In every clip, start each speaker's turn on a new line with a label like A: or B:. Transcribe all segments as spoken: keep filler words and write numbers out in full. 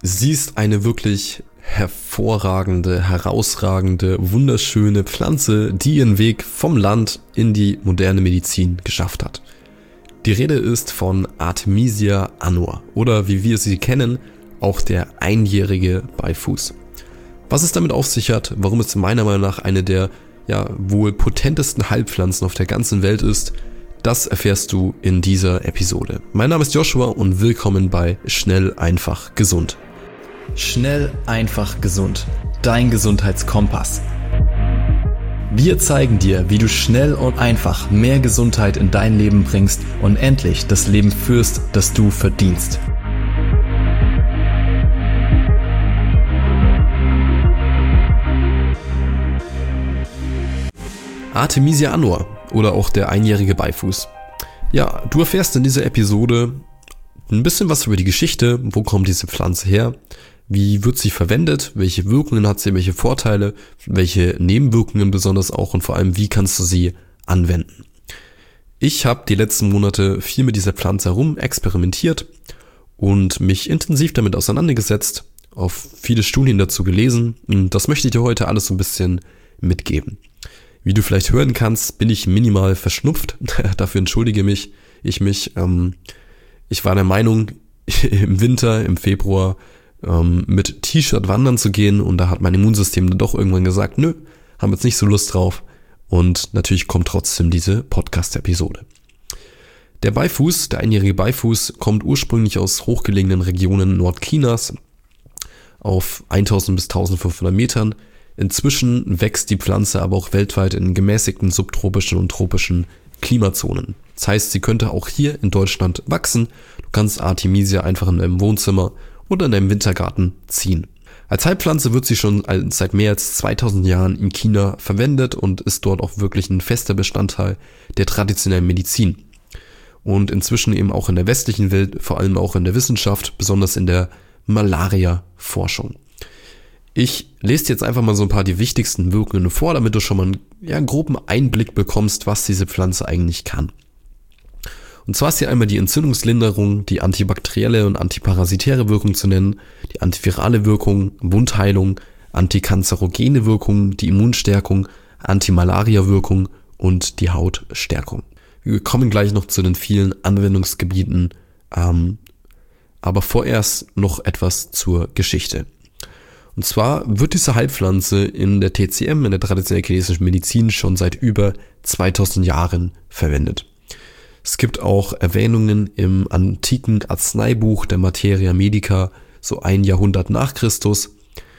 A: siehst eine wirklich hervorragende, herausragende, wunderschöne Pflanze, die ihren Weg vom Land in die moderne Medizin geschafft hat. Die Rede ist von Artemisia annua oder wie wir sie kennen, auch der einjährige Beifuß. Was es damit auf sich hat, warum es meiner Meinung nach eine der ja wohl potentesten Heilpflanzen auf der ganzen Welt ist, das erfährst du in dieser Episode. Mein Name ist Joshua und willkommen bei Schnell, einfach, gesund.
B: Schnell, einfach, gesund. Dein Gesundheitskompass. Wir zeigen dir, wie du schnell und einfach mehr Gesundheit in dein Leben bringst und endlich das Leben führst, das du verdienst.
A: Artemisia annua oder auch der einjährige Beifuß. Ja, du erfährst in dieser Episode ein bisschen was über die Geschichte, wo kommt diese Pflanze her, wie wird sie verwendet, welche Wirkungen hat sie, welche Vorteile, welche Nebenwirkungen besonders auch und vor allem, wie kannst du sie anwenden. Ich habe die letzten Monate viel mit dieser Pflanze herum experimentiert und mich intensiv damit auseinandergesetzt, auf viele Studien dazu gelesen und das möchte ich dir heute alles so ein bisschen mitgeben. Wie du vielleicht hören kannst, bin ich minimal verschnupft, dafür entschuldige mich, ich mich. Ähm, ich war der Meinung, im Winter, im Februar, mit T-Shirt wandern zu gehen und da hat mein Immunsystem dann doch irgendwann gesagt, nö, haben jetzt nicht so Lust drauf und natürlich kommt trotzdem diese Podcast-Episode. Der Beifuß, der einjährige Beifuß, kommt ursprünglich aus hochgelegenen Regionen Nordchinas auf eintausend bis eintausendfünfhundert Metern. Inzwischen wächst die Pflanze aber auch weltweit in gemäßigten subtropischen und tropischen Klimazonen. Das heißt, sie könnte auch hier in Deutschland wachsen. Du kannst Artemisia einfach in deinem Wohnzimmer oder in deinem Wintergarten ziehen. Als Heilpflanze wird sie schon seit mehr als zweitausend Jahren in China verwendet und ist dort auch wirklich ein fester Bestandteil der traditionellen Medizin. Und inzwischen eben auch in der westlichen Welt, vor allem auch in der Wissenschaft, besonders in der Malaria-Forschung. Ich lese dir jetzt einfach mal so ein paar die wichtigsten Wirkungen vor, damit du schon mal einen, ja, einen groben Einblick bekommst, was diese Pflanze eigentlich kann. Und zwar ist hier einmal die Entzündungslinderung, die antibakterielle und antiparasitäre Wirkung zu nennen, die antivirale Wirkung, Wundheilung, antikanzerogene Wirkung, die Immunstärkung, Antimalaria-Wirkung und die Hautstärkung. Wir kommen gleich noch zu den vielen Anwendungsgebieten, ähm, aber vorerst noch etwas zur Geschichte. Und zwar wird diese Heilpflanze in der T C M, in der traditionellen chinesischen Medizin, schon seit über zweitausend Jahren verwendet. Es gibt auch Erwähnungen im antiken Arzneibuch der Materia Medica, so ein Jahrhundert nach Christus.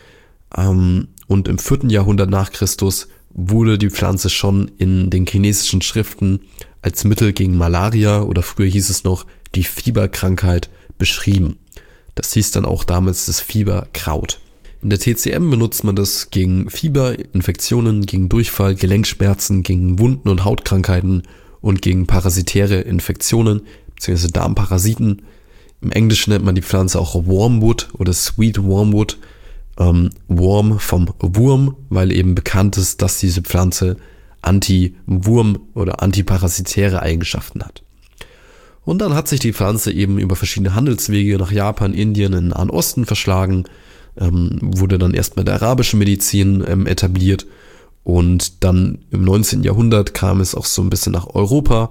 A: Ähm, und im vierten Jahrhundert nach Christus wurde die Pflanze schon in den chinesischen Schriften als Mittel gegen Malaria oder früher hieß es noch die Fieberkrankheit beschrieben. Das hieß dann auch damals das Fieberkraut. In der T C M benutzt man das gegen Fieber, Infektionen, gegen Durchfall, Gelenkschmerzen, gegen Wunden und Hautkrankheiten und gegen parasitäre Infektionen bzw. Darmparasiten. Im Englischen nennt man die Pflanze auch Wormwood oder Sweet Wormwood. Ähm, Worm vom Wurm, weil eben bekannt ist, dass diese Pflanze Anti-Wurm- oder antiparasitäre Eigenschaften hat. Und dann hat sich die Pflanze eben über verschiedene Handelswege nach Japan, Indien, in den Nahen Osten verschlagen, ähm, wurde dann erstmal der arabische Medizin ähm, etabliert. Und dann im neunzehnten Jahrhundert kam es auch so ein bisschen nach Europa.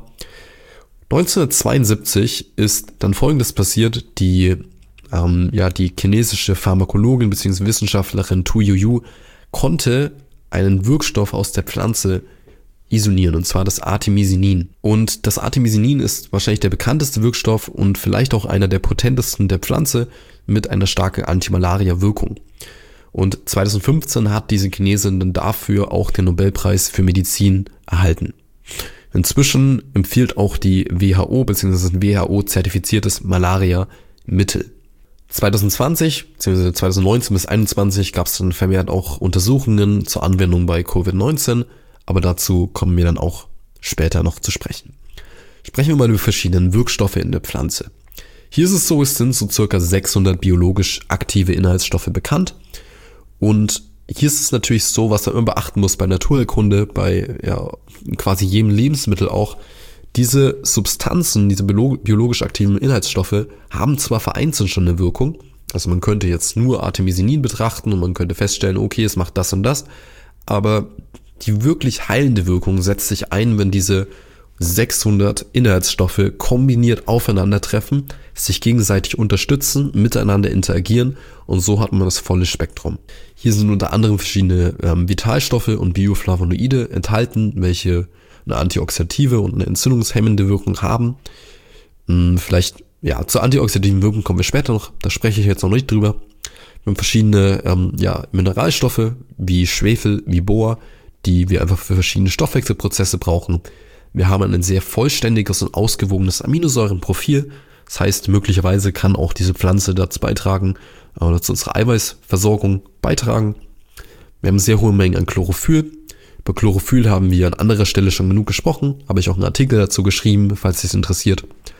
A: neunzehnhundertzweiundsiebzig ist dann Folgendes passiert. Die, ähm, ja, die chinesische Pharmakologin bzw. Wissenschaftlerin Tu Youyou konnte einen Wirkstoff aus der Pflanze isolieren, und zwar das Artemisinin. Und das Artemisinin ist wahrscheinlich der bekannteste Wirkstoff und vielleicht auch einer der potentesten der Pflanze mit einer starken Antimalaria-Wirkung. Und zweitausendfünfzehn hat diese Chinesin dann dafür auch den Nobelpreis für Medizin erhalten. Inzwischen empfiehlt auch die W H O bzw. ein W H O-zertifiziertes Malaria-Mittel. zweitausendzwanzig bzw. zweitausendneunzehn bis einundzwanzig gab es dann vermehrt auch Untersuchungen zur Anwendung bei Covid neunzehn, aber dazu kommen wir dann auch später noch zu sprechen. Sprechen wir mal über verschiedene Wirkstoffe in der Pflanze. Hier ist es so, es sind so circa sechshundert biologisch aktive Inhaltsstoffe bekannt. Und hier ist es natürlich so, was man immer beachten muss bei Naturheilkunde, bei ja, quasi jedem Lebensmittel auch. Diese Substanzen, diese biologisch aktiven Inhaltsstoffe haben zwar vereinzelt schon eine Wirkung, Also man könnte jetzt nur Artemisinin betrachten und man könnte feststellen, okay, es macht das und das, aber die wirklich heilende Wirkung setzt sich ein, wenn diese sechshundert Inhaltsstoffe kombiniert aufeinandertreffen, sich gegenseitig unterstützen, miteinander interagieren und so hat man das volle Spektrum. Hier sind unter anderem verschiedene ähm, Vitalstoffe und Bioflavonoide enthalten, welche eine antioxidative und eine entzündungshemmende Wirkung haben. Hm, vielleicht, ja, zur antioxidativen Wirkung kommen wir später noch, da spreche ich jetzt noch nicht drüber. Wir haben verschiedene ähm, ja, Mineralstoffe wie Schwefel, wie Bohr, die wir einfach für verschiedene Stoffwechselprozesse brauchen. Wir haben ein sehr vollständiges und ausgewogenes Aminosäurenprofil. Das heißt, möglicherweise kann auch diese Pflanze dazu beitragen, oder zu unserer Eiweißversorgung beitragen. Wir haben sehr hohe Mengen an Chlorophyll. Über Chlorophyll haben wir an anderer Stelle schon genug gesprochen. Habe ich auch einen Artikel dazu geschrieben, falls es interessiert.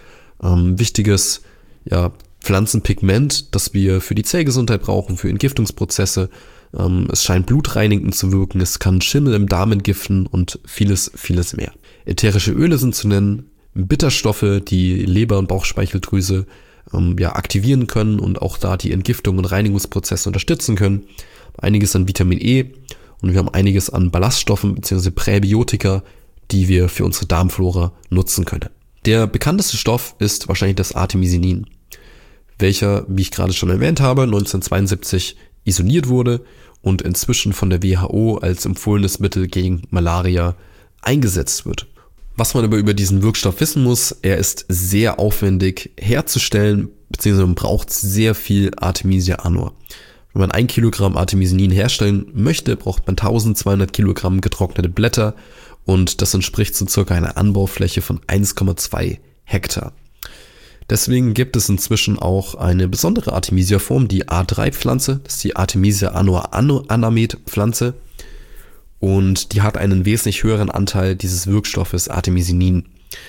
A: Ähm, wichtiges ja, Pflanzenpigment, das wir für die Zellgesundheit brauchen, für Entgiftungsprozesse. Ähm, es scheint blutreinigend zu wirken. Es kann Schimmel im Darm entgiften und vieles, vieles mehr. Ätherische Öle sind zu nennen, Bitterstoffe, die Leber- und Bauchspeicheldrüse ähm, ja, aktivieren können und auch da die Entgiftung und Reinigungsprozesse unterstützen können. Einiges an Vitamin E und wir haben einiges an Ballaststoffen bzw. Präbiotika, die wir für unsere Darmflora nutzen können. Der bekannteste Stoff ist wahrscheinlich das Artemisinin, welcher, wie ich gerade schon erwähnt habe, neunzehnhundertzweiundsiebzig isoliert wurde und inzwischen von der W H O als empfohlenes Mittel gegen Malaria eingesetzt wird. Was man aber über diesen Wirkstoff wissen muss, er ist sehr aufwendig herzustellen, beziehungsweise man braucht sehr viel Artemisia annua. Wenn man ein Kilogramm Artemisinin herstellen möchte, braucht man eintausendzweihundert Kilogramm getrocknete Blätter und das entspricht so circa einer Anbaufläche von eins Komma zwei Hektar. Deswegen gibt es inzwischen auch eine besondere Artemisia-Form, die A drei Pflanze, das ist die Artemisia annua anamet Pflanze. Und die hat einen wesentlich höheren Anteil dieses Wirkstoffes Artemisinin.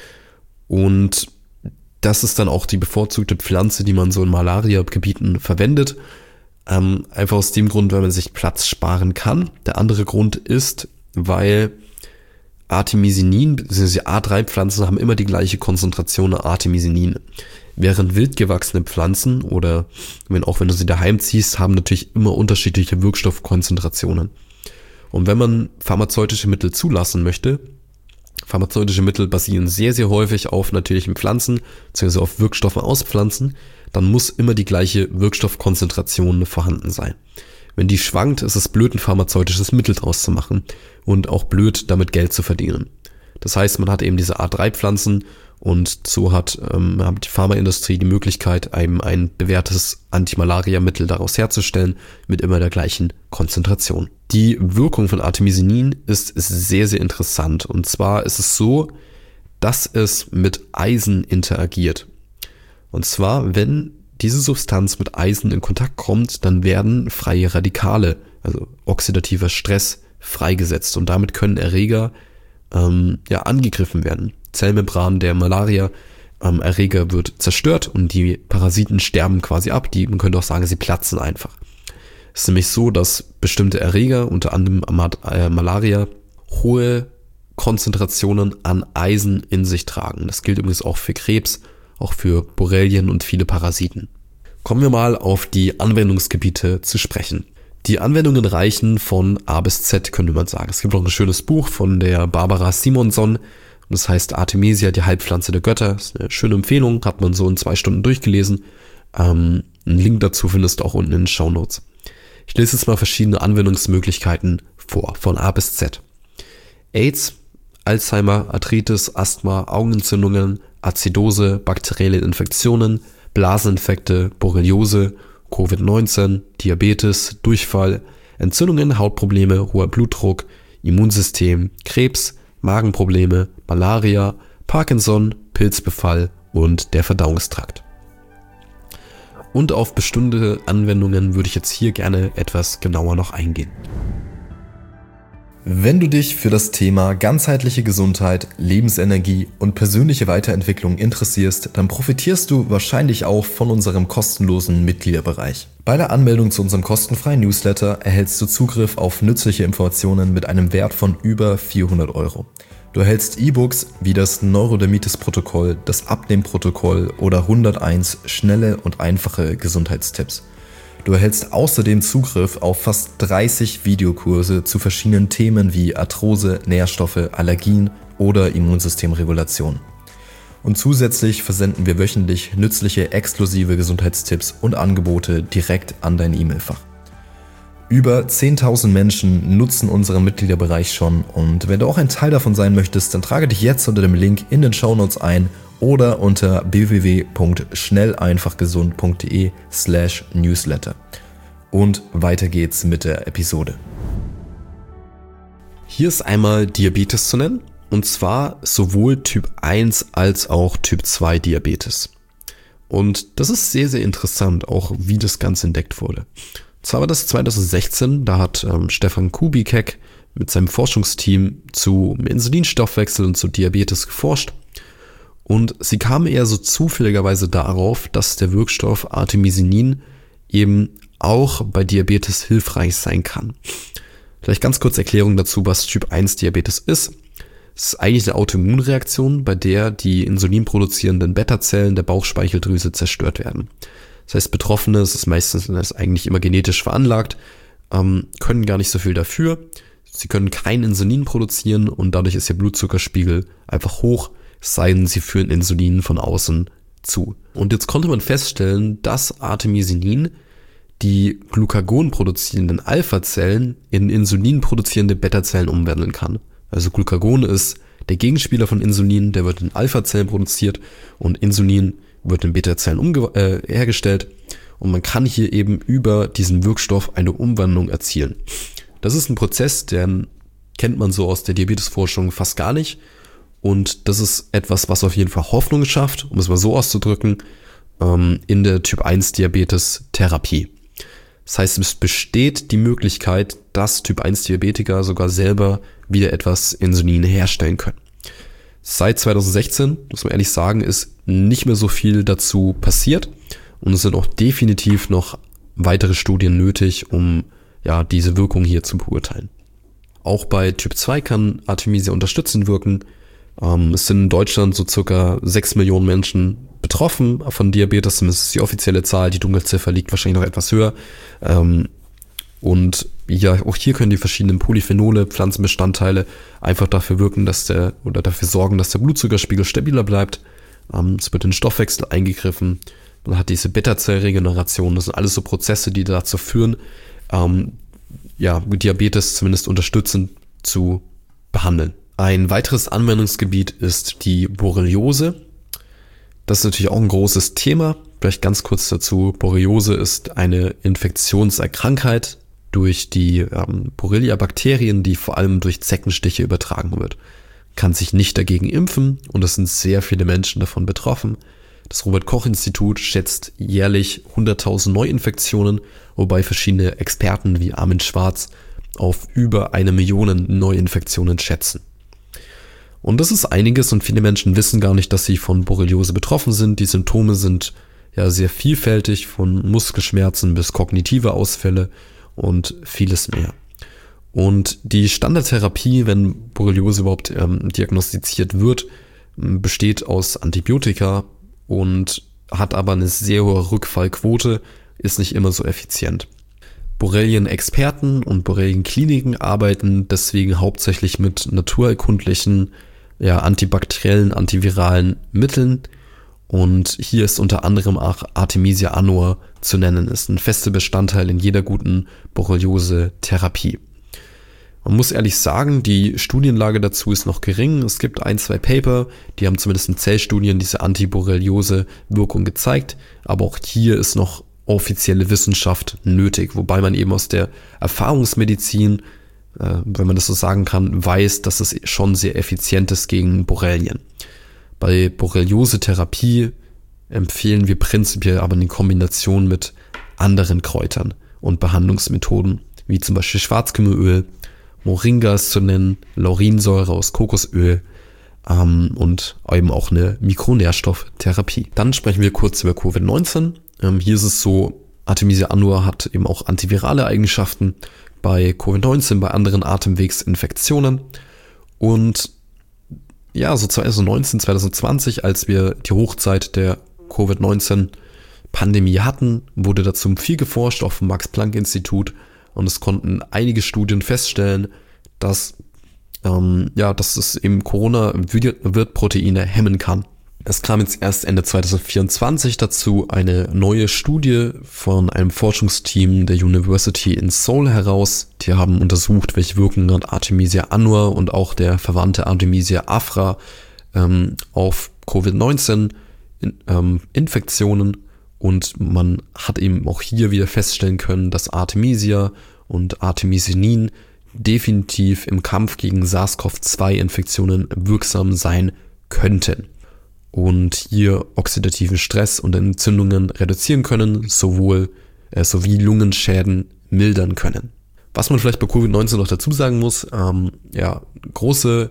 A: Und das ist dann auch die bevorzugte Pflanze, die man so in Malaria-Gebieten verwendet. Ähm, einfach aus dem Grund, weil man sich Platz sparen kann. Der andere Grund ist, weil Artemisinin, bzw. A drei Pflanzen haben immer die gleiche Konzentration an Artemisinin. Während wild gewachsene Pflanzen oder wenn auch wenn du sie daheim ziehst, haben natürlich immer unterschiedliche Wirkstoffkonzentrationen. Und wenn man pharmazeutische Mittel zulassen möchte, pharmazeutische Mittel basieren sehr, sehr häufig auf natürlichen Pflanzen, beziehungsweise auf Wirkstoffen aus Pflanzen, dann muss immer die gleiche Wirkstoffkonzentration vorhanden sein. Wenn die schwankt, ist es blöd, ein pharmazeutisches Mittel draus zu machen und auch blöd, damit Geld zu verdienen. Das heißt, man hat eben diese A drei Pflanzen und so hat, ähm, hat die Pharmaindustrie die Möglichkeit, einem ein bewährtes Antimalaria-Mittel daraus herzustellen mit immer der gleichen Konzentration. Die Wirkung von Artemisinin ist, ist sehr, sehr interessant. Und zwar ist es so, dass es mit Eisen interagiert. Und zwar, wenn diese Substanz mit Eisen in Kontakt kommt, dann werden freie Radikale, also oxidativer Stress, freigesetzt. Und damit können Erreger ähm, ja, angegriffen werden. Zellmembran der Malaria-Erreger ähm, wird zerstört und die Parasiten sterben quasi ab. Die, man könnte auch sagen, sie platzen einfach. Es ist nämlich so, dass bestimmte Erreger, unter anderem äh, Malaria, hohe Konzentrationen an Eisen in sich tragen. Das gilt übrigens auch für Krebs, auch für Borrelien und viele Parasiten. Kommen wir mal auf die Anwendungsgebiete zu sprechen. Die Anwendungen reichen von A bis Z, könnte man sagen. Es gibt auch ein schönes Buch von der Barbara Simonson, das heißt Artemisia, die Heilpflanze der Götter. Das ist eine schöne Empfehlung, hat man so in zwei Stunden durchgelesen. Ähm, einen Link dazu findest du auch unten in den Shownotes. Ich lese jetzt mal verschiedene Anwendungsmöglichkeiten vor, von A bis Z. AIDS, Alzheimer, Arthritis, Asthma, Augenentzündungen, Azidose, bakterielle Infektionen, Blaseninfekte, Borreliose, Covid neunzehn, Diabetes, Durchfall, Entzündungen, Hautprobleme, hoher Blutdruck, Immunsystem, Krebs, Magenprobleme, Malaria, Parkinson, Pilzbefall und der Verdauungstrakt. Und auf bestimmte Anwendungen würde ich jetzt hier gerne etwas genauer noch eingehen.
B: Wenn du dich für das Thema ganzheitliche Gesundheit, Lebensenergie und persönliche Weiterentwicklung interessierst, dann profitierst du wahrscheinlich auch von unserem kostenlosen Mitgliederbereich. Bei der Anmeldung zu unserem kostenfreien Newsletter erhältst du Zugriff auf nützliche Informationen mit einem Wert von über vierhundert Euro. Du erhältst E-Books wie das Neurodermitis-Protokoll, das Abnehmen-Protokoll oder hunderteins schnelle und einfache Gesundheitstipps. Du erhältst außerdem Zugriff auf fast dreißig Videokurse zu verschiedenen Themen wie Arthrose, Nährstoffe, Allergien oder Immunsystemregulation. Und zusätzlich versenden wir wöchentlich nützliche, exklusive Gesundheitstipps und Angebote direkt an dein E-Mail-Fach. Über zehntausend Menschen nutzen unseren Mitgliederbereich schon und wenn du auch ein Teil davon sein möchtest, dann trage dich jetzt unter dem Link in den Shownotes ein oder unter w w w punkt schnell einfach gesund punkt d e slash newsletter. Und weiter geht's mit der Episode.
A: Hier ist einmal Diabetes zu nennen, und zwar sowohl Typ eins als auch Typ zwei Diabetes. Und das ist sehr, sehr interessant, auch wie das Ganze entdeckt wurde. Und zwar war das zweitausendsechzehn, da hat ähm, Stefan Kubicek mit seinem Forschungsteam zu Insulinstoffwechsel und zu Diabetes geforscht. Und sie kamen eher so zufälligerweise darauf, dass der Wirkstoff Artemisinin eben auch bei Diabetes hilfreich sein kann. Vielleicht ganz kurz Erklärung dazu, was Typ eins Diabetes ist. Es ist eigentlich eine Autoimmunreaktion, bei der die insulinproduzierenden Beta-Zellen der Bauchspeicheldrüse zerstört werden. Das heißt, Betroffene, es ist meistens das ist eigentlich immer genetisch veranlagt, ähm, können gar nicht so viel dafür. Sie können kein Insulin produzieren und dadurch ist ihr Blutzuckerspiegel einfach hoch, es sei denn, sie führen Insulin von außen zu. Und jetzt konnte man feststellen, dass Artemisinin die Glucagon produzierenden Alpha-Zellen in Insulin produzierende Beta-Zellen umwandeln kann. Also Glucagon ist der Gegenspieler von Insulin, der wird in Alpha-Zellen produziert und Insulin wird in Beta-Zellen umge- äh, hergestellt und man kann hier eben über diesen Wirkstoff eine Umwandlung erzielen. Das ist ein Prozess, den kennt man so aus der Diabetesforschung fast gar nicht und das ist etwas, was auf jeden Fall Hoffnung schafft, um es mal so auszudrücken, ähm, in der Typ eins Diabetes-Therapie. Das heißt, es besteht die Möglichkeit, dass Typ eins Diabetiker sogar selber wieder etwas Insulin herstellen können. Seit zweitausendsechzehn, muss man ehrlich sagen, ist nicht mehr so viel dazu passiert und es sind auch definitiv noch weitere Studien nötig, um ja diese Wirkung hier zu beurteilen. Auch bei Typ zwei kann Artemisia unterstützend wirken. Ähm, es sind in Deutschland so circa sechs Millionen Menschen betroffen von Diabetes, das ist die offizielle Zahl, die Dunkelziffer liegt wahrscheinlich noch etwas höher. Ähm, und ja, auch hier können die verschiedenen Polyphenole, Pflanzenbestandteile einfach dafür wirken, dass der oder dafür sorgen, dass der Blutzuckerspiegel stabiler bleibt. Ähm, es wird in den Stoffwechsel eingegriffen. Man hat diese Beta-Zellregeneration. Das sind alles so Prozesse, die dazu führen, ähm, ja, Diabetes zumindest unterstützend zu behandeln. Ein weiteres Anwendungsgebiet ist die Borreliose. Das ist natürlich auch ein großes Thema. Vielleicht ganz kurz dazu. Borreliose ist eine Infektionskrankheit durch die ähm, Borrelia-Bakterien, die vor allem durch Zeckenstiche übertragen wird. Kann sich nicht dagegen impfen und es sind sehr viele Menschen davon betroffen. Das Robert-Koch-Institut schätzt jährlich hunderttausend Neuinfektionen, wobei verschiedene Experten wie Armin Schwarz auf über eine Million Neuinfektionen schätzen. Und das ist einiges und viele Menschen wissen gar nicht, dass sie von Borreliose betroffen sind. Die Symptome sind ja sehr vielfältig, von Muskelschmerzen bis kognitive Ausfälle und vieles mehr. Und die Standardtherapie, wenn Borreliose überhaupt ähm, diagnostiziert wird, besteht aus Antibiotika und hat aber eine sehr hohe Rückfallquote, ist nicht immer so effizient. Borrelien-Experten und Borrelien-Kliniken arbeiten deswegen hauptsächlich mit naturerkundlichen, ja, antibakteriellen, antiviralen Mitteln. Und hier ist unter anderem auch Artemisia annua zu nennen, ist ein fester Bestandteil in jeder guten Borreliose-Therapie. Man muss ehrlich sagen, die Studienlage dazu ist noch gering. Es gibt ein, zwei Paper, die haben zumindest in Zellstudien diese Antiborreliose-Wirkung gezeigt. Aber auch hier ist noch offizielle Wissenschaft nötig, wobei man eben aus der Erfahrungsmedizin, äh, wenn man das so sagen kann, weiß, dass es schon sehr effizient ist gegen Borrelien. Bei Borreliose-Therapie empfehlen wir prinzipiell aber eine Kombination mit anderen Kräutern und Behandlungsmethoden, wie zum Beispiel Schwarzkümmelöl, Moringa ist zu nennen, Laurinsäure aus Kokosöl ähm, und eben auch eine Mikronährstofftherapie. Dann sprechen wir kurz über Covid neunzehn. Ähm, hier ist es so, Artemisia annua hat eben auch antivirale Eigenschaften bei Covid neunzehn, bei anderen Atemwegsinfektionen. Und ja, so zwanzig neunzehn, zwanzig zwanzig, als wir die Hochzeit der Covid neunzehn Pandemie hatten, wurde dazu viel geforscht auf dem Max-Planck-Institut und es konnten einige Studien feststellen, dass, ähm, ja, dass es eben Corona-Wirtproteine hemmen kann. Es kam jetzt erst Ende zwanzig vierundzwanzig dazu eine neue Studie von einem Forschungsteam der University in Seoul heraus. Die haben untersucht, welche Wirkungen hat Artemisia annua und auch der verwandte Artemisia afra ähm, auf Covid neunzehn in, ähm, Infektionen. Und man hat eben auch hier wieder feststellen können, dass Artemisia und Artemisinin definitiv im Kampf gegen SARS-CoV zwei Infektionen wirksam sein könnten und hier oxidativen Stress und Entzündungen reduzieren können, sowohl äh, sowie Lungenschäden mildern können. Was man vielleicht bei Covid neunzehn noch dazu sagen muss, ähm, ja, große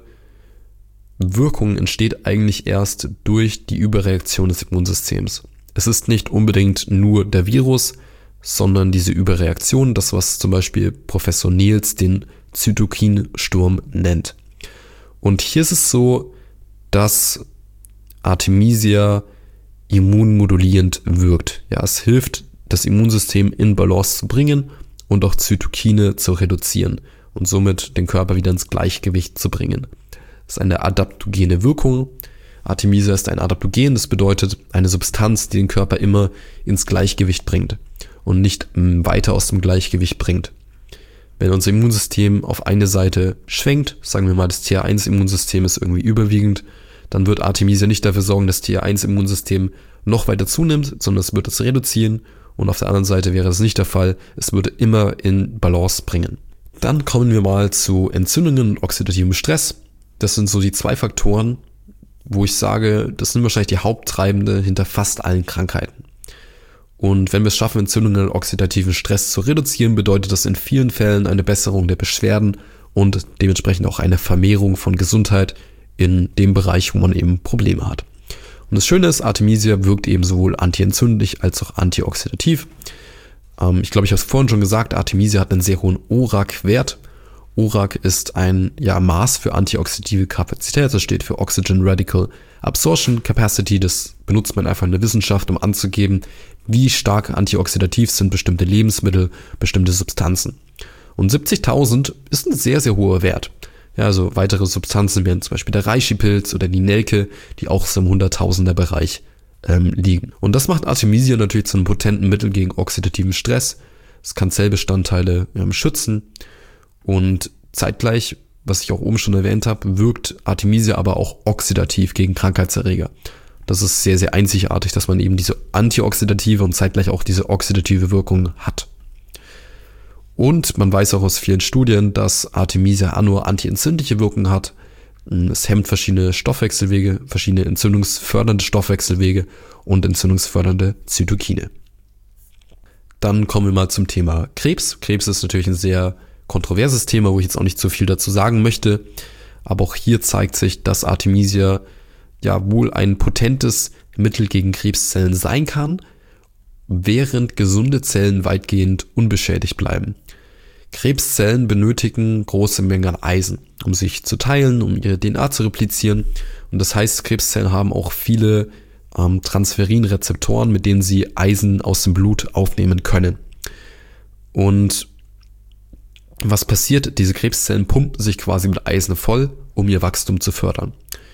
A: Wirkung entsteht eigentlich erst durch die Überreaktion des Immunsystems. Es ist nicht unbedingt nur der Virus, sondern diese Überreaktion, das was zum Beispiel Professor Niels den Zytokinsturm nennt. Und hier ist es so, dass Artemisia immunmodulierend wirkt. Ja, es hilft, das Immunsystem in Balance zu bringen und auch Zytokine zu reduzieren und somit den Körper wieder ins Gleichgewicht zu bringen. Das ist eine adaptogene Wirkung. Artemisia ist ein Adaptogen, das bedeutet eine Substanz, die den Körper immer ins Gleichgewicht bringt und nicht weiter aus dem Gleichgewicht bringt. Wenn unser Immunsystem auf eine Seite schwenkt, sagen wir mal, das T H eins Immunsystem ist irgendwie überwiegend, dann wird Artemisia nicht dafür sorgen, dass das T H eins Immunsystem noch weiter zunimmt, sondern es wird es reduzieren und auf der anderen Seite wäre das nicht der Fall, es würde immer in Balance bringen. Dann kommen wir mal zu Entzündungen und oxidativem Stress. Das sind so die zwei Faktoren, wo ich sage, das sind wahrscheinlich die Haupttreibende hinter fast allen Krankheiten. Und wenn wir es schaffen, Entzündungen und oxidativen Stress zu reduzieren, bedeutet das in vielen Fällen eine Besserung der Beschwerden und dementsprechend auch eine Vermehrung von Gesundheit in dem Bereich, wo man eben Probleme hat. Und das Schöne ist, Artemisia wirkt eben sowohl antientzündlich als auch antioxidativ. Ähm, ich glaube, ich habe es vorhin schon gesagt, Artemisia hat einen sehr hohen O R A C-Wert. O R A C ist ein ja, Maß für antioxidative Kapazität, das steht für Oxygen Radical Absorption Capacity, das benutzt man einfach in der Wissenschaft, um anzugeben, wie stark antioxidativ sind bestimmte Lebensmittel, bestimmte Substanzen. Und siebzigtausend ist ein sehr, sehr hoher Wert. Ja, also weitere Substanzen wären zum Beispiel der Reishi-Pilz oder die Nelke, die auch so im Hunderttausender-Bereich ähm, liegen. Und das macht Artemisia natürlich zu einem potenten Mittel gegen oxidativen Stress. Es kann Zellbestandteile ähm, schützen. Und zeitgleich, was ich auch oben schon erwähnt habe, wirkt Artemisia aber auch oxidativ gegen Krankheitserreger. Das ist sehr, sehr einzigartig, dass man eben diese antioxidative und zeitgleich auch diese oxidative Wirkung hat. Und man weiß auch aus vielen Studien, dass Artemisia annua antientzündliche Wirkung hat. Es hemmt verschiedene Stoffwechselwege, verschiedene entzündungsfördernde Stoffwechselwege und entzündungsfördernde Zytokine. Dann kommen wir mal zum Thema Krebs. Krebs ist natürlich ein sehr kontroverses Thema, wo ich jetzt auch nicht so viel dazu sagen möchte. Aber auch hier zeigt sich, dass Artemisia ja wohl ein potentes Mittel gegen Krebszellen sein kann, während gesunde Zellen weitgehend unbeschädigt bleiben. Krebszellen benötigen große Mengen an Eisen, um sich zu teilen, um ihre D N A zu replizieren. Und das heißt, Krebszellen haben auch viele ähm, Transferinrezeptoren, mit denen sie Eisen aus dem Blut aufnehmen können. Und was passiert? Diese Krebszellen pumpen sich quasi mit Eisen voll, um ihr Wachstum zu fördern.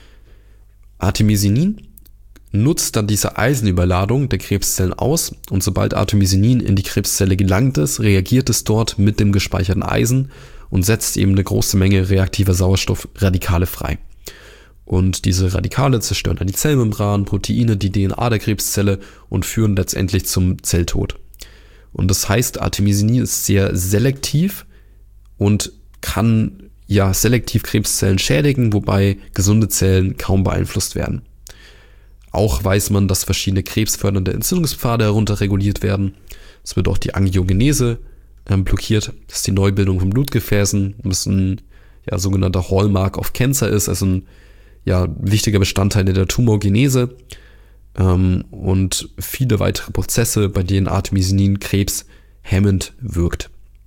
A: Artemisinin nutzt dann diese Eisenüberladung der Krebszellen aus und sobald Artemisinin in die Krebszelle gelangt ist, reagiert es dort mit dem gespeicherten Eisen und setzt eben eine große Menge reaktiver Sauerstoffradikale frei. Und diese Radikale zerstören dann die Zellmembran, Proteine, die D N A der Krebszelle und führen letztendlich zum Zelltod. Und das heißt, Artemisinin ist sehr selektiv und kann ja selektiv Krebszellen schädigen, wobei gesunde Zellen kaum beeinflusst werden. Auch weiß man, dass verschiedene krebsfördernde Entzündungspfade herunterreguliert werden. Es wird auch die Angiogenese äh, blockiert. Das ist die Neubildung von Blutgefäßen, was ein ja, sogenannter Hallmark of Cancer ist, also ein ja, wichtiger Bestandteil der Tumorgenese. Ähm, und viele weitere Prozesse, bei denen Artemisinin Krebs hemmend wirkt.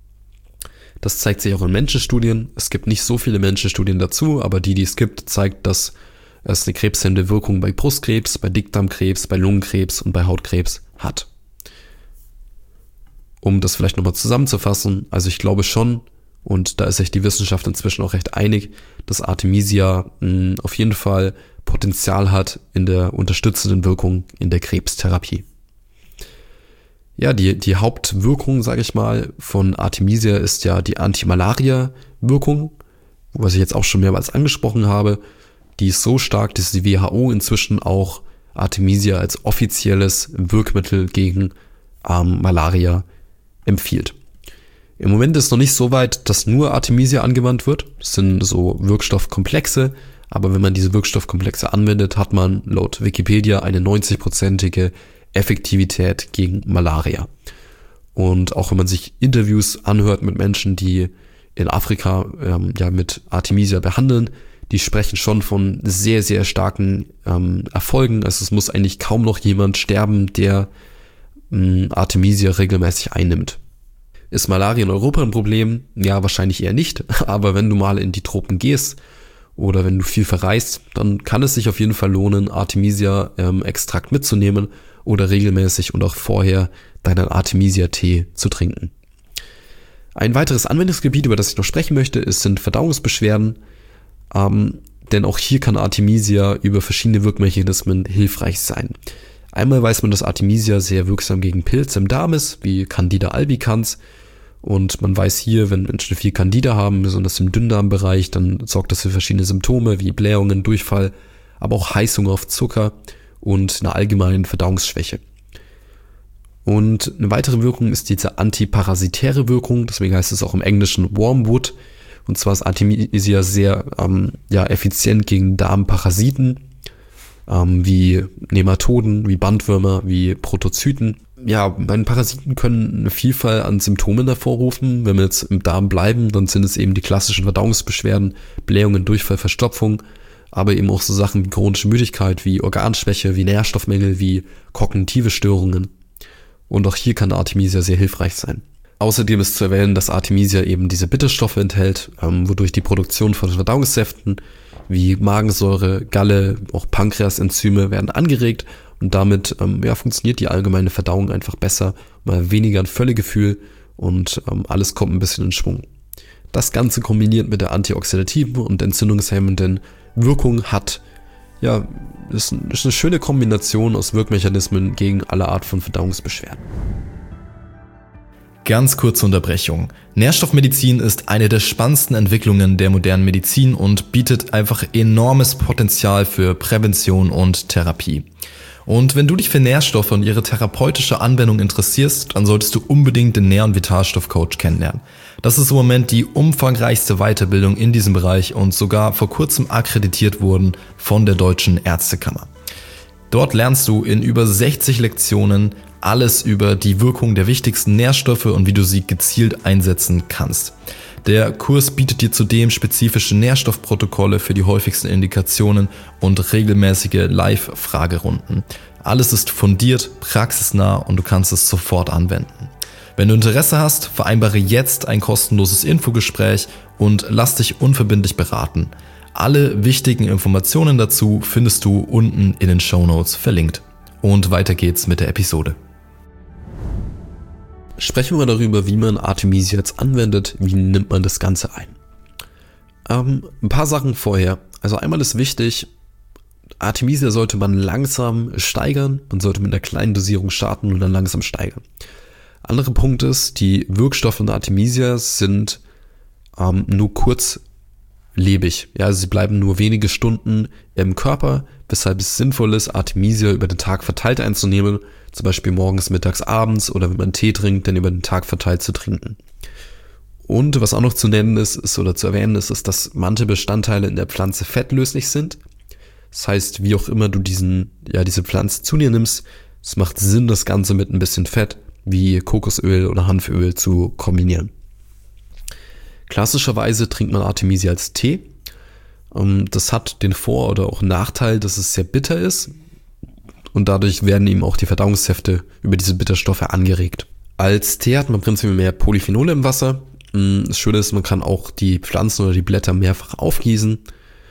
A: Das zeigt sich auch in Menschenstudien. Es gibt nicht so viele Menschenstudien dazu, aber die, die es gibt, zeigt, dass es eine krebshemmende Wirkung bei Brustkrebs, bei Dickdarmkrebs, bei Lungenkrebs und bei Hautkrebs hat. Um das vielleicht nochmal zusammenzufassen, also ich glaube schon, und da ist sich die Wissenschaft inzwischen auch recht einig, dass Artemisia mh, auf jeden Fall Potenzial hat in der unterstützenden Wirkung in der Krebstherapie. Ja, die, die Hauptwirkung, sage ich mal, von Artemisia ist ja die Antimalaria-Wirkung, was ich jetzt auch schon mehrmals angesprochen habe. Die ist so stark, dass die W H O inzwischen auch Artemisia als offizielles Wirkmittel gegen ähm, Malaria empfiehlt. Im Moment ist noch nicht so weit, dass nur Artemisia angewandt wird. Das sind so Wirkstoffkomplexe, aber wenn man diese Wirkstoffkomplexe anwendet, hat man laut Wikipedia eine neunzig-prozentige Effektivität gegen Malaria. Und auch wenn man sich Interviews anhört mit Menschen, die in Afrika ähm, ja mit Artemisia behandeln, die sprechen schon von sehr, sehr starken ähm, Erfolgen. Also es muss eigentlich kaum noch jemand sterben, der ähm, Artemisia regelmäßig einnimmt. Ist Malaria in Europa ein Problem? Ja, wahrscheinlich eher nicht. Aber wenn du mal in die Tropen gehst oder wenn du viel verreist, dann kann es sich auf jeden Fall lohnen, Artemisia-Extrakt ähm, mitzunehmen oder regelmäßig und auch vorher deinen Artemisia-Tee zu trinken. Ein weiteres Anwendungsgebiet, über das ich noch sprechen möchte, ist, sind Verdauungsbeschwerden. Ähm, denn auch hier kann Artemisia über verschiedene Wirkmechanismen hilfreich sein. Einmal weiß man, dass Artemisia sehr wirksam gegen Pilze im Darm ist, wie Candida albicans. Und man weiß hier, wenn Menschen viel Candida haben, besonders im Dünndarmbereich, dann sorgt das für verschiedene Symptome wie Blähungen, Durchfall, aber auch Heißhunger auf Zucker und eine allgemeine Verdauungsschwäche. Und eine weitere Wirkung ist diese antiparasitäre Wirkung, deswegen heißt es auch im Englischen Wormwood. Und zwar ist Artemisia sehr ähm, ja, effizient gegen Darmparasiten, ähm, wie Nematoden, wie Bandwürmer, wie Protozyten. Ja, bei den Parasiten können eine Vielfalt an Symptomen hervorrufen. Wenn wir jetzt im Darm bleiben, dann sind es eben die klassischen Verdauungsbeschwerden, Blähungen, Durchfall, Verstopfung, aber eben auch so Sachen wie chronische Müdigkeit, wie Organschwäche, wie Nährstoffmängel, wie kognitive Störungen. Und auch hier kann Artemisia sehr hilfreich sein. Außerdem ist zu erwähnen, dass Artemisia eben diese Bitterstoffe enthält, ähm, wodurch die Produktion von Verdauungssäften wie Magensäure, Galle, auch Pankreasenzyme werden angeregt und damit ähm, ja, funktioniert die allgemeine Verdauung einfach besser, mal weniger ein Völlegefühl und ähm, alles kommt ein bisschen in Schwung. Das Ganze kombiniert mit der antioxidativen und entzündungshemmenden Wirkung hat, ja, ist, ist eine schöne Kombination aus Wirkmechanismen gegen alle Art von Verdauungsbeschwerden.
B: Ganz kurze Unterbrechung. Nährstoffmedizin ist eine der spannendsten Entwicklungen der modernen Medizin und bietet einfach enormes Potenzial für Prävention und Therapie. Und wenn du dich für Nährstoffe und ihre therapeutische Anwendung interessierst, dann solltest du unbedingt den Nähr- und Vitalstoff-Coach kennenlernen. Das ist im Moment die umfangreichste Weiterbildung in diesem Bereich und sogar vor kurzem akkreditiert worden von der Deutschen Ärztekammer. Dort lernst du in über sechzig Lektionen alles über die Wirkung der wichtigsten Nährstoffe und wie du sie gezielt einsetzen kannst. Der Kurs bietet dir zudem spezifische Nährstoffprotokolle für die häufigsten Indikationen und regelmäßige Live-Fragerunden. Alles ist fundiert, praxisnah und du kannst es sofort anwenden. Wenn du Interesse hast, vereinbare jetzt ein kostenloses Infogespräch und lass dich unverbindlich beraten. Alle wichtigen Informationen dazu findest du unten in den Shownotes verlinkt. Und weiter geht's mit der Episode.
A: Sprechen wir darüber, wie man Artemisia jetzt anwendet, wie nimmt man das Ganze ein. Ähm, ein paar Sachen vorher. Also einmal ist wichtig, Artemisia sollte man langsam steigern, man sollte mit einer kleinen Dosierung starten und dann langsam steigern. Anderer Punkt ist, die Wirkstoffe von Artemisia sind ähm, nur kurzlebig. Ja, also sie bleiben nur wenige Stunden im Körper, weshalb es sinnvoll ist, Artemisia über den Tag verteilt einzunehmen, zum Beispiel morgens, mittags, abends oder wenn man Tee trinkt, dann über den Tag verteilt zu trinken. Und was auch noch zu nennen ist, ist oder zu erwähnen ist, ist, dass manche Bestandteile in der Pflanze fettlöslich sind. Das heißt, wie auch immer du diesen, ja, diese Pflanze zu dir nimmst, es macht Sinn, das Ganze mit ein bisschen Fett wie Kokosöl oder Hanföl zu kombinieren. Klassischerweise trinkt man Artemisia als Tee. Das hat den Vor- oder auch Nachteil, dass es sehr bitter ist. Und dadurch werden eben auch die Verdauungssäfte über diese Bitterstoffe angeregt. Als Tee hat man prinzipiell mehr Polyphenole im Wasser. Das Schöne ist, man kann auch die Pflanzen oder die Blätter mehrfach aufgießen.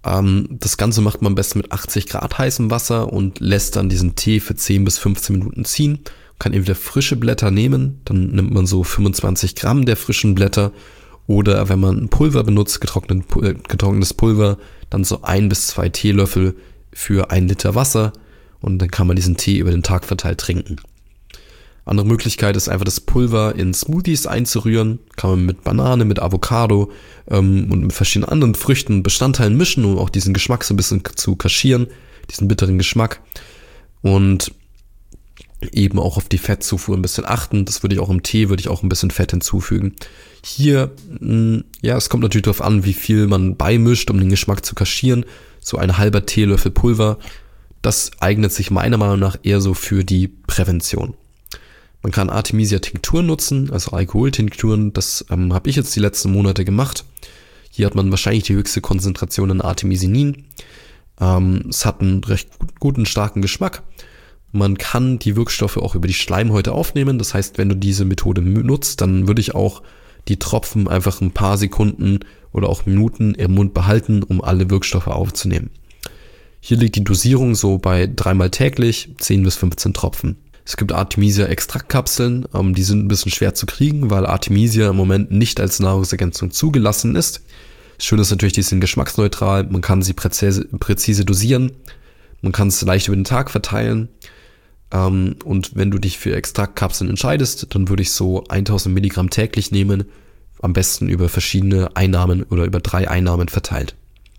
A: Ähm, das Ganze macht man am besten mit achtzig Grad heißem Wasser und lässt dann diesen Tee für zehn bis fünfzehn Minuten ziehen. Kann entweder frische Blätter nehmen, dann nimmt man so fünfundzwanzig Gramm der frischen Blätter, oder wenn man ein Pulver benutzt, getrocknet, äh, getrocknetes Pulver, dann so ein bis zwei Teelöffel für ein Liter Wasser, und dann kann man diesen Tee über den Tag verteilt trinken. Andere Möglichkeit ist einfach das Pulver in Smoothies einzurühren. Kann man mit Banane, mit Avocado ähm, und mit verschiedenen anderen Früchten und Bestandteilen mischen, um auch diesen Geschmack so ein bisschen zu kaschieren, diesen bitteren Geschmack. Und eben auch auf die Fettzufuhr ein bisschen achten. Das würde ich auch im Tee, würde ich auch ein bisschen Fett hinzufügen. Hier, mh, ja, es kommt natürlich darauf an, wie viel man beimischt, um den Geschmack zu kaschieren. So ein halber Teelöffel Pulver, das eignet sich meiner Meinung nach eher so für die Prävention. Man kann Artemisia-Tinkturen nutzen, also Alkoholtinkturen. Das ähm, habe ich jetzt die letzten Monate gemacht. Hier hat man wahrscheinlich die höchste Konzentration an Artemisinin. Ähm, es hat einen recht guten, starken Geschmack. Man kann die Wirkstoffe auch über die Schleimhäute aufnehmen. Das heißt, wenn du diese Methode nutzt, dann würde ich auch die Tropfen einfach ein paar Sekunden oder auch Minuten im Mund behalten, um alle Wirkstoffe aufzunehmen. Hier liegt die Dosierung so bei dreimal täglich, zehn bis fünfzehn Tropfen. Es gibt Artemisia-Extraktkapseln, ähm, die sind ein bisschen schwer zu kriegen, weil Artemisia im Moment nicht als Nahrungsergänzung zugelassen ist. Schön ist natürlich, die sind geschmacksneutral, man kann sie präzise, präzise dosieren, man kann es leicht über den Tag verteilen. Ähm, und wenn du dich für Extraktkapseln entscheidest, dann würde ich so tausend Milligramm täglich nehmen, am besten über verschiedene Einnahmen oder über drei Einnahmen verteilt.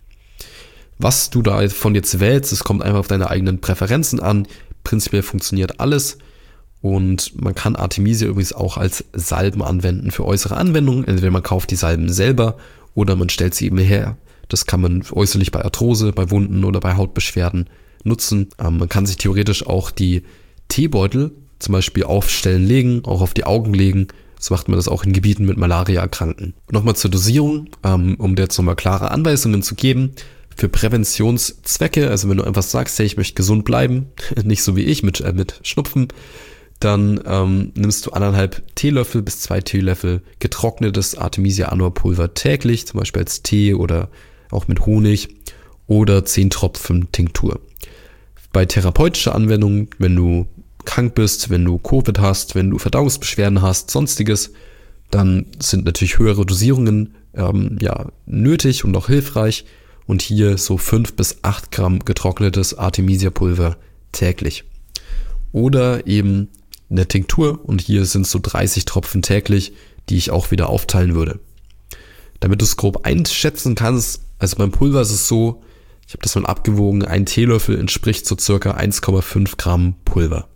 A: Was du davon jetzt wählst, es kommt einfach auf deine eigenen Präferenzen an. Prinzipiell funktioniert alles, und man kann Artemisia übrigens auch als Salben anwenden für äußere Anwendungen. Entweder man kauft die Salben selber oder man stellt sie eben her. Das kann man äußerlich bei Arthrose, bei Wunden oder bei Hautbeschwerden nutzen. Ähm, man kann sich theoretisch auch die Teebeutel zum Beispiel auf Stellen legen, auch auf die Augen legen. So macht man das auch in Gebieten mit Malaria-Erkrankten. Nochmal zur Dosierung, ähm, um dir jetzt nochmal klare Anweisungen zu geben. Für Präventionszwecke, also wenn du einfach sagst, hey, ich möchte gesund bleiben, nicht so wie ich mit, äh, mit Schnupfen, dann ähm, nimmst du anderthalb Teelöffel bis zwei Teelöffel getrocknetes Artemisia annua Pulver täglich, zum Beispiel als Tee oder auch mit Honig, oder zehn Tropfen Tinktur. Bei therapeutischer Anwendung, wenn du krank bist, wenn du Covid hast, wenn du Verdauungsbeschwerden hast, sonstiges, dann sind natürlich höhere Dosierungen ähm, ja, nötig und auch hilfreich. Und hier so fünf bis acht Gramm getrocknetes Artemisia-Pulver täglich. Oder eben eine Tinktur, und hier sind so dreißig Tropfen täglich, die ich auch wieder aufteilen würde. Damit du es grob einschätzen kannst, also beim Pulver ist es so, ich habe das mal abgewogen, ein Teelöffel entspricht so circa eins Komma fünf Gramm Pulver.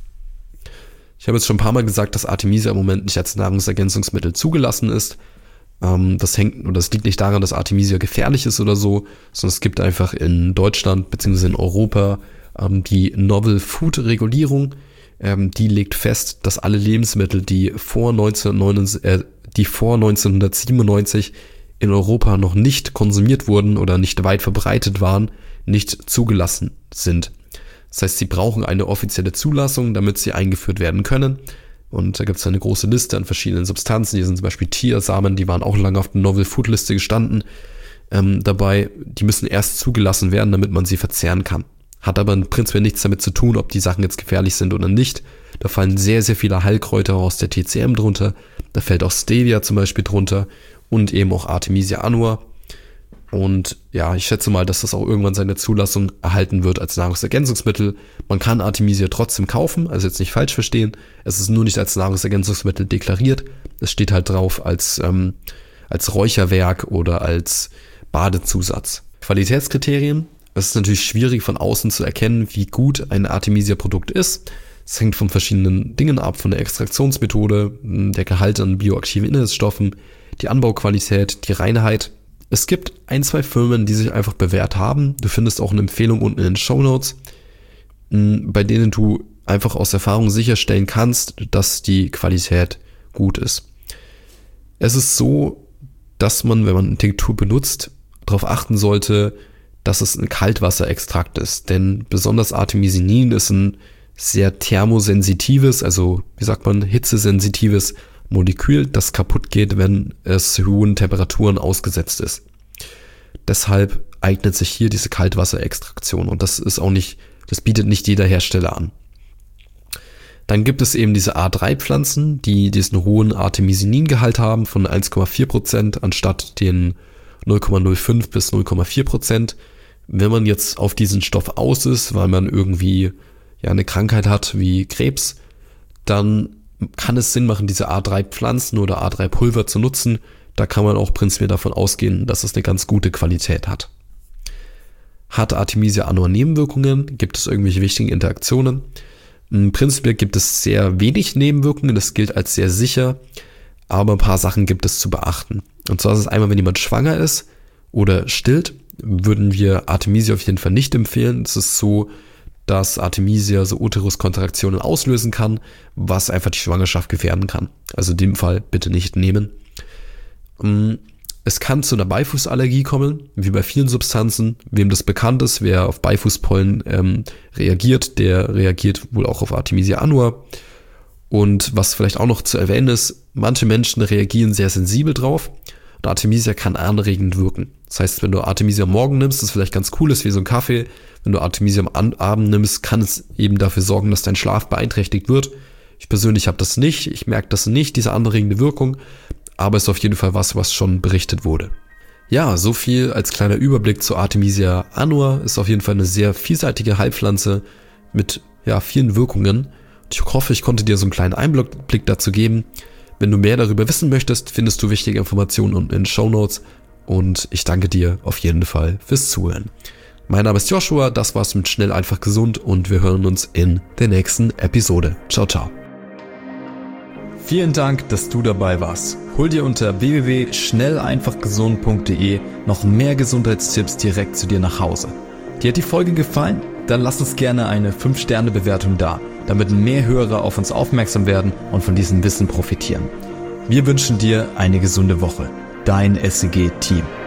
A: Ich habe jetzt schon ein paar Mal gesagt, dass Artemisia im Moment nicht als Nahrungsergänzungsmittel zugelassen ist. Das hängt, oder das liegt nicht daran, dass Artemisia gefährlich ist oder so, sondern es gibt einfach in Deutschland bzw. in Europa ähm, die Novel Food Regulierung. Ähm, die legt fest, dass alle Lebensmittel, die vor, neunzehnhundertneunundneunzig, äh, die vor neunzehnhundertsiebenundneunzig in Europa noch nicht konsumiert wurden oder nicht weit verbreitet waren, nicht zugelassen sind. Das heißt, sie brauchen eine offizielle Zulassung, damit sie eingeführt werden können. Und da gibt es eine große Liste an verschiedenen Substanzen. Hier sind zum Beispiel Tiersamen, die waren auch lange auf der Novel Food Liste gestanden. Ähm, dabei, die müssen erst zugelassen werden, damit man sie verzehren kann. Hat aber prinzipiell nichts damit zu tun, ob die Sachen jetzt gefährlich sind oder nicht. Da fallen sehr, sehr viele Heilkräuter aus der T C M drunter. Da fällt auch Stevia zum Beispiel drunter und eben auch Artemisia annua. Und ja, ich schätze mal, dass das auch irgendwann seine Zulassung erhalten wird als Nahrungsergänzungsmittel. Man kann Artemisia trotzdem kaufen, also jetzt nicht falsch verstehen. Es ist nur nicht als Nahrungsergänzungsmittel deklariert. Es steht halt drauf als, ähm, als Räucherwerk oder als Badezusatz. Qualitätskriterien. Es ist natürlich schwierig von außen zu erkennen, wie gut ein Artemisia-Produkt ist. Es hängt von verschiedenen Dingen ab, von der Extraktionsmethode, der Gehalt an bioaktiven Inhaltsstoffen, die Anbauqualität, die Reinheit. Es gibt ein, zwei Firmen, die sich einfach bewährt haben. Du findest auch eine Empfehlung unten in den Shownotes, bei denen du einfach aus Erfahrung sicherstellen kannst, dass die Qualität gut ist. Es ist so, dass man, wenn man eine Tinktur benutzt, darauf achten sollte, dass es ein Kaltwasserextrakt ist. Denn besonders Artemisinin ist ein sehr thermosensitives, also wie sagt man, hitzesensitives Molekül, das kaputt geht, wenn es hohen Temperaturen ausgesetzt ist. Deshalb eignet sich hier diese Kaltwasserextraktion und das ist auch nicht, das bietet nicht jeder Hersteller an. Dann gibt es eben diese A drei Pflanzen, die diesen hohen Artemisinin-Gehalt haben von eins Komma vier Prozent anstatt den null Komma null fünf bis null Komma vier Prozent. Wenn man jetzt auf diesen Stoff aus ist, weil man irgendwie ja eine Krankheit hat wie Krebs, dann kann es Sinn machen, diese A drei Pflanzen oder A drei Pulver zu nutzen. Da kann man auch prinzipiell davon ausgehen, dass es eine ganz gute Qualität hat. Hat Artemisia annua Nebenwirkungen? Gibt es irgendwelche wichtigen Interaktionen? Prinzipiell gibt es sehr wenig Nebenwirkungen, das gilt als sehr sicher, aber ein paar Sachen gibt es zu beachten. Und zwar ist es einmal, wenn jemand schwanger ist oder stillt, würden wir Artemisia auf jeden Fall nicht empfehlen. Es ist so, dass Artemisia so Uteruskontraktionen auslösen kann, was einfach die Schwangerschaft gefährden kann. Also in dem Fall bitte nicht nehmen. Es kann zu einer Beifußallergie kommen, wie bei vielen Substanzen. Wem das bekannt ist, wer auf Beifusspollen ähm, reagiert, der reagiert wohl auch auf Artemisia annua. Und was vielleicht auch noch zu erwähnen ist, manche Menschen reagieren sehr sensibel drauf. Und Artemisia kann anregend wirken. Das heißt, wenn du Artemisia am Morgen nimmst, das vielleicht ganz cool ist, wie so ein Kaffee. Wenn du Artemisia am Abend nimmst, kann es eben dafür sorgen, dass dein Schlaf beeinträchtigt wird. Ich persönlich habe das nicht. Ich merke das nicht, diese anregende Wirkung. Aber es ist auf jeden Fall was, was schon berichtet wurde. Ja, so viel als kleiner Überblick zu Artemisia annua. Ist auf jeden Fall eine sehr vielseitige Heilpflanze mit ja, vielen Wirkungen. Und ich hoffe, ich konnte dir so einen kleinen Einblick dazu geben. Wenn du mehr darüber wissen möchtest, findest du wichtige Informationen unten in den Shownotes. Und ich danke dir auf jeden Fall fürs Zuhören. Mein Name ist Joshua, das war's mit Schnell, einfach, gesund und wir hören uns in der nächsten Episode. Ciao, ciao.
B: Vielen Dank, dass du dabei warst. Hol dir unter w w w punkt schnell einfach gesund punkt d e noch mehr Gesundheitstipps direkt zu dir nach Hause. Dir hat die Folge gefallen? Dann lass uns gerne eine fünf Sterne Bewertung da, damit mehr Hörer auf uns aufmerksam werden und von diesem Wissen profitieren. Wir wünschen dir eine gesunde Woche. Dein S E G-Team.